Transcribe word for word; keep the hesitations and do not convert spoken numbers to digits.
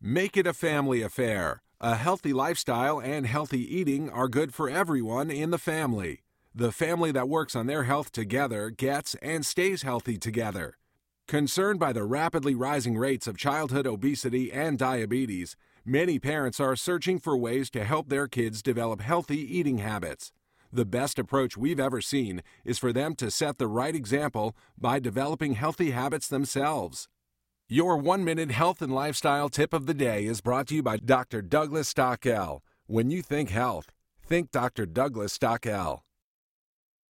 Make it a family affair. A healthy lifestyle and healthy eating are good for everyone in the family. The family that works on their health together gets and stays healthy together. Concerned by the rapidly rising rates of childhood obesity and diabetes, many parents are searching for ways to help their kids develop healthy eating habits. The best approach we've ever seen is for them to set the right example by developing healthy habits themselves. Your one-minute health and lifestyle tip of the day is brought to you by Doctor Douglas Stockel. When you think health, think Doctor Douglas Stockel.